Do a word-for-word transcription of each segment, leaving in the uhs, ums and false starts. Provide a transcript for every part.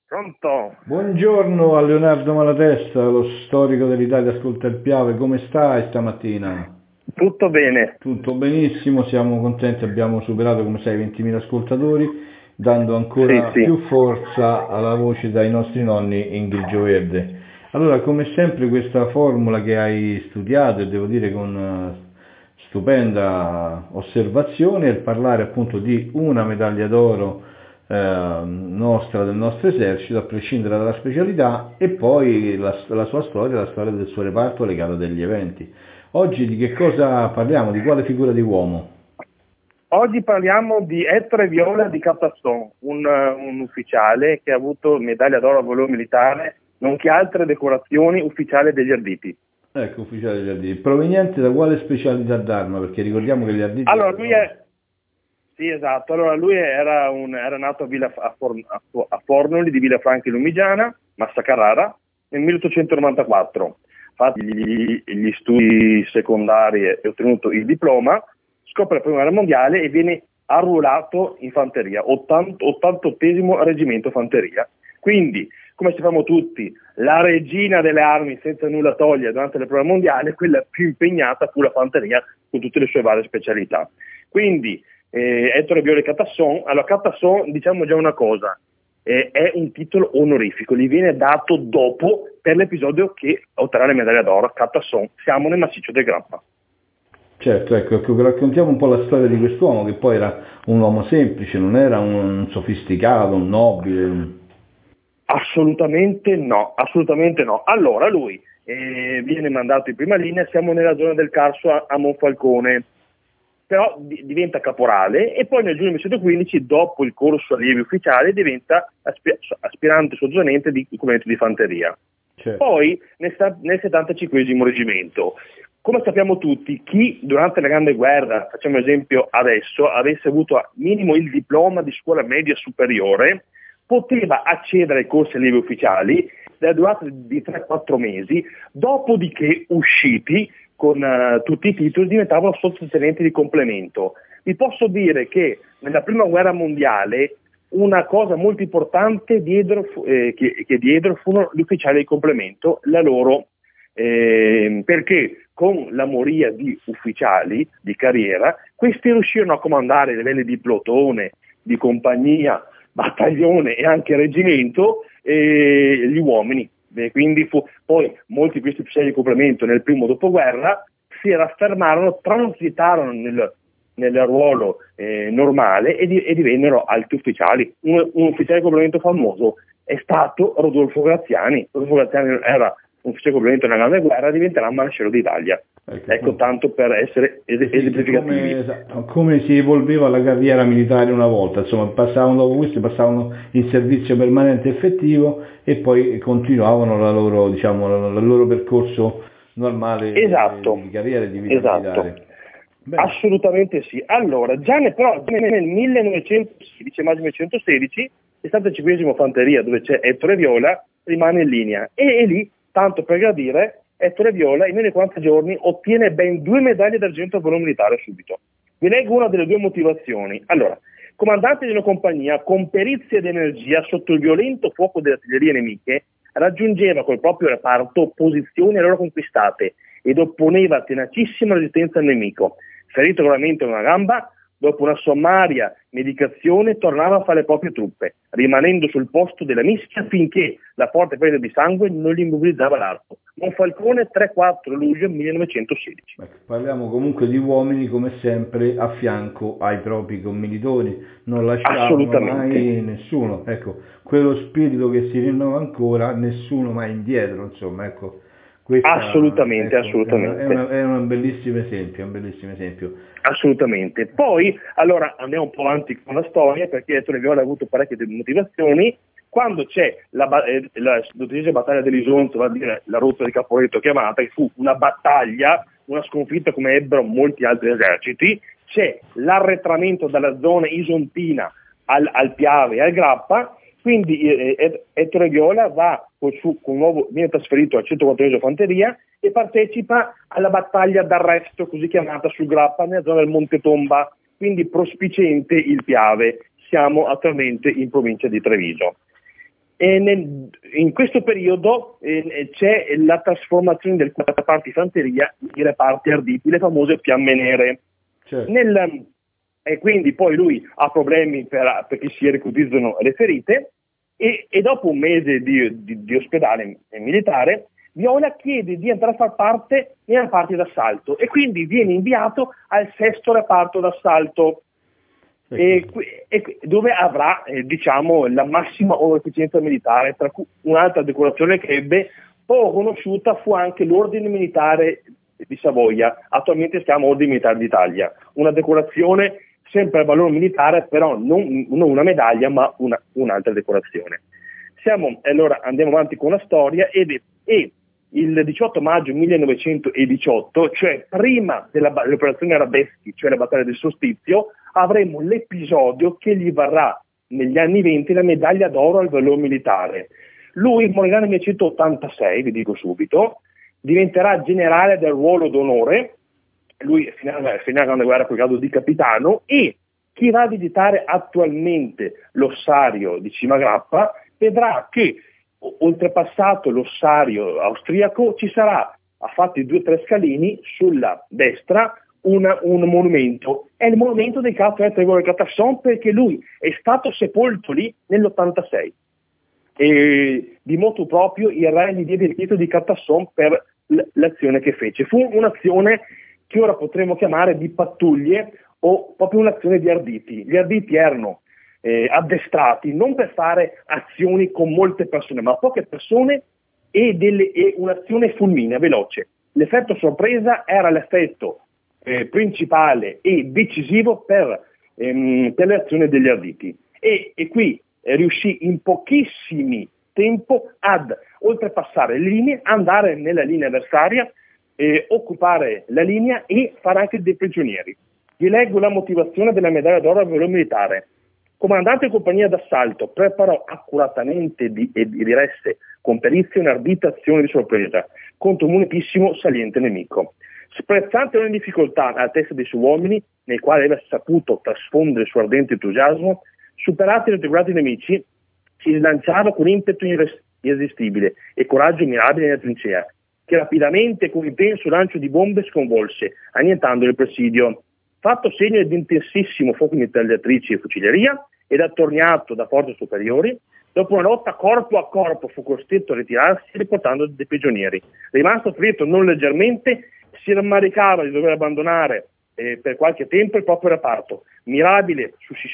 Pronto? Buongiorno a Leonardo Malatesta, lo storico dell'Italia Ascolta il Piave, come stai stamattina? Tutto bene. Tutto benissimo, siamo contenti, abbiamo superato come sai ventimila ascoltatori, dando Sì, ancora sì. più forza alla voce dai nostri nonni in grigio verde. Allora, come sempre questa formula che hai studiato, e devo dire con eh, stupenda osservazione, è il parlare appunto di una medaglia d'oro eh, nostra, del nostro esercito, a prescindere dalla specialità, e poi la, la sua storia, la storia del suo reparto legata degli eventi. Oggi di che cosa parliamo? Di quale figura di uomo? Oggi parliamo di Ettore Viola di Capasson, un, un ufficiale che ha avuto medaglia d'oro al valore militare, nonché altre decorazioni ufficiali degli Arditi. Ecco, ufficiale degli Arditi. Proveniente da quale specialità d'arma? Perché ricordiamo che gli Arditi Allora, lui erano... è... Sì, esatto. Allora, lui era, un, era nato a, Villa, a, For, a, a Fornoli di Villafranca Lumigiana, Massa Carrara, nel milleottocentonovantaquattro. Fatti gli, gli studi secondari e ottenuto il diploma, scopre la prima guerra mondiale e viene arruolato in fanteria, ottantottesimo reggimento fanteria. Quindi, come sappiamo tutti, la regina delle armi, senza nulla togliere, durante la prima guerra mondiale, quella più impegnata fu la fanteria con tutte le sue varie specialità. Quindi, eh, Ettore Viola di Capasson, allora Capasson, diciamo già una cosa, eh, è un titolo onorifico, gli viene dato dopo per l'episodio che otterrà la medaglia d'oro. Capasson, siamo nel massiccio del Grappa. Certo, ecco, ecco, raccontiamo un po' la storia di quest'uomo, che poi era un uomo semplice, non era un sofisticato, un nobile. Un... Assolutamente no, assolutamente no. Allora lui eh, viene mandato in prima linea, siamo nella zona del Carso a, a Monfalcone, però di, diventa caporale e poi nel giugno millenovecentoquindici, dopo il corso allievi ufficiali, diventa aspi- aspirante sottotenente di comandante di fanteria. Certo. Poi nel, nel settantacinquesimo reggimento. Come sappiamo tutti, chi durante la Grande Guerra, facciamo esempio adesso, avesse avuto minimo il diploma di scuola media superiore, poteva accedere ai corsi allievi ufficiali della durata di tre quattro mesi, dopodiché usciti con uh, tutti i titoli diventavano sottotenenti di complemento. Vi posso dire che nella prima guerra mondiale una cosa molto importante diedero, eh, che, che diedero furono gli ufficiali di complemento, la loro, eh, perché con la moria di ufficiali di carriera, questi riuscirono a comandare i livelli di plotone, di compagnia, battaglione e anche reggimento eh, gli uomini. E quindi fu, poi molti di questi ufficiali di complemento nel primo dopoguerra si raffermarono, transitarono nel, nel ruolo eh, normale e, di, e divennero alti ufficiali. Un, un ufficiale di complemento famoso è stato Rodolfo Graziani. Rodolfo Graziani era un ufficiale di complemento nella Grande Guerra, diventerà maresciallo d'Italia. Ecco, ecco tanto per essere es- sì, esemplificativi. come, come si evolveva la carriera militare una volta, insomma, passavano dopo questo, passavano in servizio permanente effettivo e poi continuavano la loro, diciamo, il loro percorso normale esatto, di carriera e di vita esatto. militare. Bene. Assolutamente sì. Allora, già nel, però, nel millenovecentosedici, maggio millenovecentosedici, il settantacinquesimo Fanteria, dove c'è Ettore Viola, rimane in linea. E, e lì, tanto per gradire, Ettore Viola in meno di quaranta giorni ottiene ben due medaglie d'argento al valore militare subito. Vi leggo una delle due motivazioni. Allora, comandante di una compagnia con perizia ed energia sotto il violento fuoco delle artiglierie nemiche, raggiungeva col proprio reparto posizioni allora conquistate ed opponeva tenacissima resistenza al nemico. Ferito gravemente una gamba, dopo una sommaria medicazione tornava a fare le proprie truppe, rimanendo sul posto della mischia finché la forte perdita di sangue non gli immobilizzava l'arco. Monfalcone, tre quattro luglio millenovecentosedici. Ecco, parliamo comunque di uomini come sempre a fianco ai propri commilitoni, non lasciavano mai nessuno, ecco, quello spirito che si rinnova ancora, nessuno mai indietro, insomma, ecco. Questa, assolutamente, ecco, assolutamente. È, una, è un bellissimo esempio, un bellissimo esempio. Assolutamente. Poi, allora, andiamo un po' avanti con la storia, perché Ettore Viola ha avuto parecchie motivazioni. Quando c'è la, eh, la dodicesima battaglia dell'Isonzo, vale a dire la rotta di Caporetto chiamata, che fu una battaglia, una sconfitta come ebbero molti altri eserciti, c'è l'arretramento dalla zona isontina al, al Piave e al Grappa. Quindi eh, Ettore Viola va con su, con nuovo, viene trasferito al centoquattresimo Fanteria e partecipa alla battaglia d'arresto, così chiamata, sul Grappa, nella zona del Monte Tomba, quindi prospiciente il Piave. Siamo attualmente in provincia di Treviso. E nel, in questo periodo eh, c'è la trasformazione del reparti fanteria in reparti arditi, le famose fiamme nere. Certo. Nel, e quindi poi lui ha problemi per, perché si recutizzano le ferite e, e dopo un mese di, di, di ospedale militare Viola chiede di entrare a far parte nei reparti d'assalto e quindi viene inviato al sesto reparto d'assalto. E, e, dove avrà eh, diciamo la massima efficienza militare, tra cui un'altra decorazione che ebbe poco conosciuta fu anche l'ordine militare di Savoia, attualmente si chiama Ordine Militare d'Italia, una decorazione sempre a valore militare, però non, non una medaglia ma una, un'altra decorazione. Siamo, allora andiamo avanti con la storia ed, e il diciotto maggio millenovecentodiciotto, cioè prima dell'operazione Arabeschi, cioè la battaglia del Solstizio, avremo l'episodio che gli varrà negli anni venti la medaglia d'oro al valore militare. Lui morirà nel millenovecentottantasei, vi dico subito, diventerà generale del ruolo d'onore, lui finirà la Grande Guerra col grado di capitano, e chi va a visitare attualmente l'ossario di Cimagrappa vedrà che oltrepassato l'ossario austriaco ci sarà, a fatti due o tre scalini, sulla destra una, un monumento, è il monumento dedicato a Grégoire Catasson, perché lui è stato sepolto lì nell'ottantasei e di motu proprio il re gli diede il titolo di Catasson per l'azione che fece. Fu un'azione che ora potremmo chiamare di pattuglie o proprio un'azione di arditi. Gli arditi erano Eh, addestrati non per fare azioni con molte persone, ma poche persone e, delle, e un'azione fulminea, veloce. L'effetto sorpresa era l'effetto eh, principale e decisivo per, ehm, per l'azione degli arditi. E, e qui eh, riuscì in pochissimi tempo ad oltrepassare le linee, andare nella linea avversaria, eh, occupare la linea e fare anche dei prigionieri. Vi leggo la motivazione della medaglia d'oro al valore militare. Comandante in compagnia d'assalto, preparò accuratamente di, e diresse con perizia un'ardita azione di sorpresa contro un munitissimo saliente nemico. Sprezzante ogni difficoltà alla testa dei suoi uomini, nei quali aveva saputo trasfondere il suo ardente entusiasmo, superati i retrogradi nemici, si rilanciava con impeto irresistibile e coraggio mirabile nella trincea, che rapidamente con intenso lancio di bombe sconvolse, annientando il presidio. Fatto segno di intensissimo fuoco di mitragliatrici e fucilleria ed attorniato da forze superiori, dopo una lotta corpo a corpo fu costretto a ritirarsi riportando dei prigionieri. Rimasto ferito non leggermente, si rammaricava di dover abbandonare eh, per qualche tempo il proprio reparto, mirabile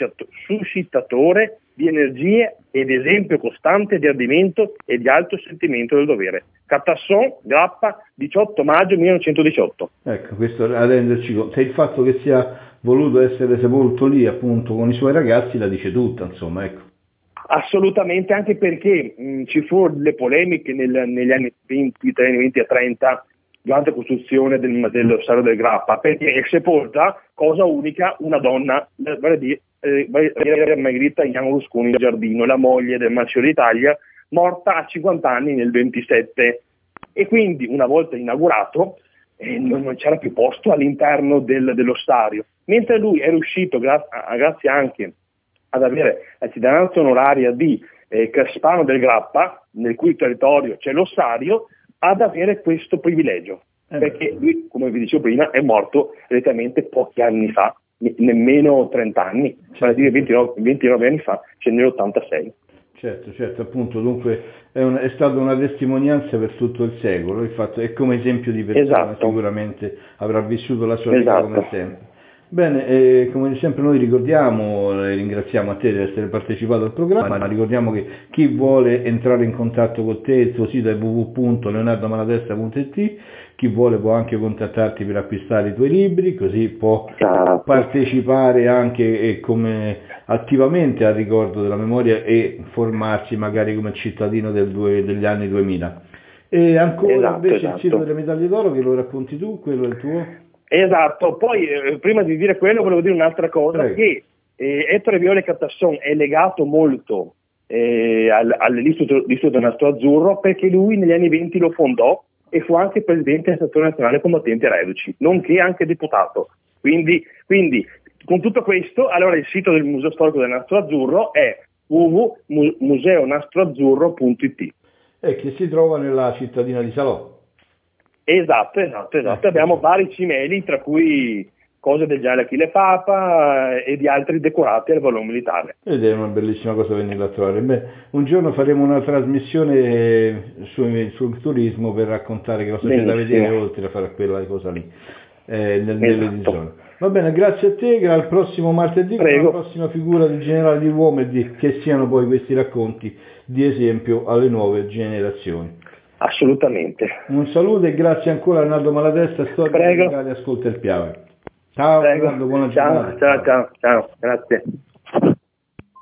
suscitatore di energie ed esempio costante di ardimento e di alto sentimento del dovere. Catasson, Grappa, diciotto maggio millenovecentodiciotto. Ecco, questo a renderci conto. E il fatto che sia voluto essere sepolto lì appunto con i suoi ragazzi la dice tutta, insomma, ecco. Assolutamente, anche perché mh, ci furono delle polemiche nel, negli anni venti, venti e trenta durante la costruzione del, dell'ossario del Grappa, perché è sepolta, cosa unica, una donna, vale a dire eh, Margherita Ignano Rusconi Giardino, la moglie del Marsiglio d'Italia, morta a cinquanta anni nel ventisette, e quindi una volta inaugurato eh, non, non c'era più posto all'interno del, dell'ossario, mentre lui è riuscito, gra- a, grazie anche ad avere la cittadinanza onoraria di eh, Crespano del Grappa, nel cui territorio c'è l'ossario, ad avere questo privilegio, eh perché lui, come vi dicevo prima, è morto relativamente pochi anni fa, ne- nemmeno trenta anni, vale a dire ventinove, ventinove anni fa, cioè nell'ottantasei. Certo, certo, appunto, dunque è, un, è stata una testimonianza per tutto il secolo, il fatto è come esempio di persona, esatto. Sicuramente avrà vissuto la sua vita esatto. come sempre. Bene, eh, come sempre noi ricordiamo e ringraziamo a te di essere partecipato al programma, ma ricordiamo che chi vuole entrare in contatto con te, il tuo sito è w w w punto leonardo malatesta punto i t, chi vuole può anche contattarti per acquistare i tuoi libri, così può esatto. partecipare anche eh, come attivamente al ricordo della memoria e formarsi magari come cittadino del due, degli anni duemila. E ancora esatto, invece esatto. il sito delle medaglie d'oro, che lo racconti tu, quello è il tuo? Esatto, poi eh, prima di dire quello volevo dire un'altra cosa, Prego. che eh, Ettore Viola Catasson è legato molto eh, al, all'Istituto del Nastro Azzurro, perché lui negli anni venti lo fondò e fu anche presidente dell'Associazione Nazionale Combattenti Reduci, nonché anche deputato. Quindi, quindi con tutto questo, allora il sito del Museo Storico del Nastro Azzurro è w w w w punto museo nastro azzurro punto i t. E che si trova nella cittadina di Salò. Esatto, esatto, esatto. Eh, Abbiamo sì. vari cimeli, tra cui cose del giallo Achille Papa eh, e di altri decorati al valore militare. Ed è una bellissima cosa venirla a trovare. Beh, un giorno faremo una trasmissione sul, sul turismo per raccontare che cosa c'è da Benissimo. vedere oltre a fare quella cosa lì, eh, nel, Esatto. nelle zone. Va bene, grazie a te, al prossimo martedì con Prego. la prossima figura del generale di Roma e di, che siano poi questi racconti di esempio alle nuove generazioni. Assolutamente. Un saluto e grazie ancora a Arnaldo Malatesta, Storia Prego. Legale, Ascolta il Piave. Ciao Prego. Arnaldo, buona Ciao, giornata. ciao, ciao, ciao, grazie.